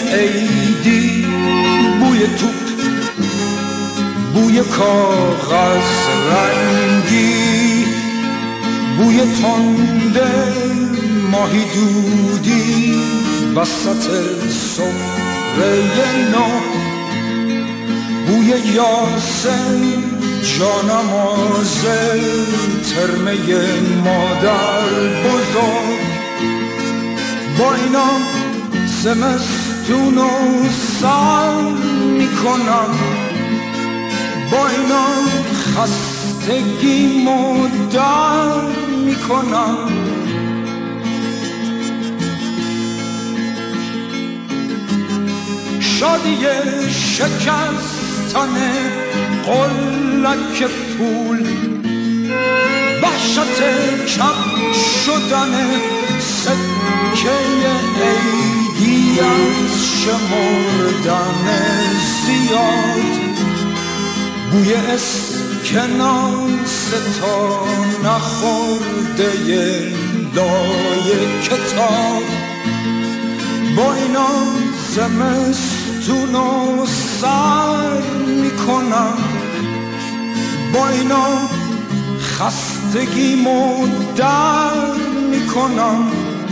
عیدی، بوی توپ، بوی کاغذ رنگی، بوی تنده ماهی دودی وسط سفره نو، بوی یاسین جانماز ترمه مادر بزرگ. با اینا زمستونو سر میکنم، با اینا خستگیمو در میکنم. شادی شکستن قلک پول، وحشت کم شدن سکه عیدی از شمردن زیاد، بوی اسکناس تا نخورده لای کتاب. با اینا زمستونو سر میکنم، با اینا خستگیمو در میکنم.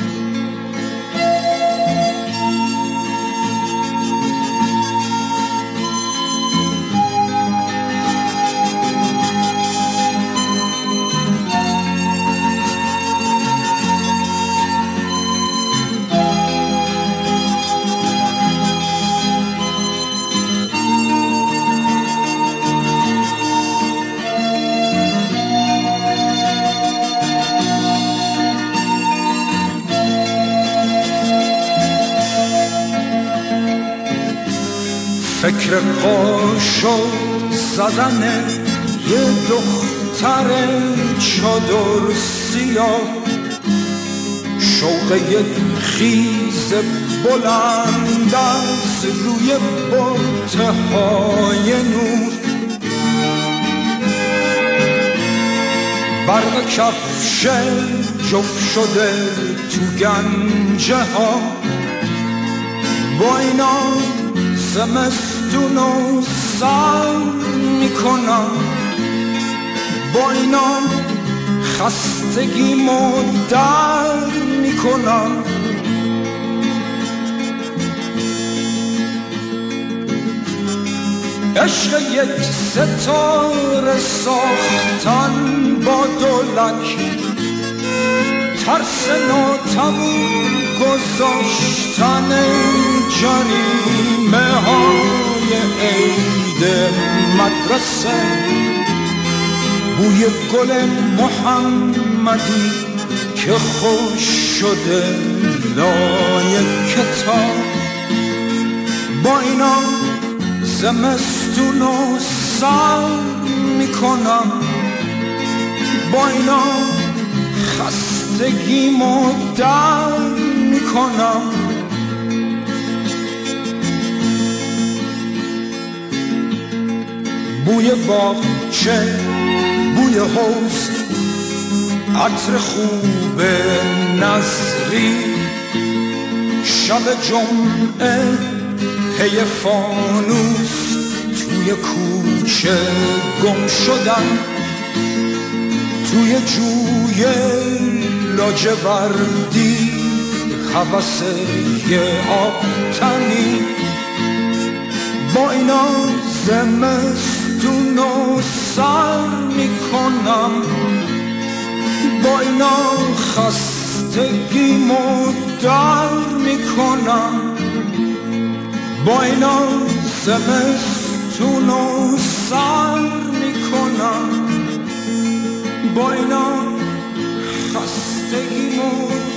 فکر قاشق زدن یه دختر چادر سیاه، شوق یک خیز بلند از روی برده های نور، برق کفش جفت شده تو گنجه ها. با اینا زمستونو سر میکنم، با اینا خستگیمو در میکنم. عشق یک ستاره ساختن با دولک، ترس ناتموم گذاشتن جریمه های عید مدرسه، بوی گل محمدی که خوش شده لای کتاب. با اینا زمستونو سر میکنم، با اینا خستگیمو در میکنم. بوی باغچه، بوی حوض، عطر خوب نظری، شب جمعه پی فانوس توی کوچه گم شدن، توی جوی لاجوردی هوس یه آبتنی. با اینا زمستونو سر میکنم، با اینا خستگیمو در میکنم، با اینا زمستونو سر میکنم، با اینا خستگیمو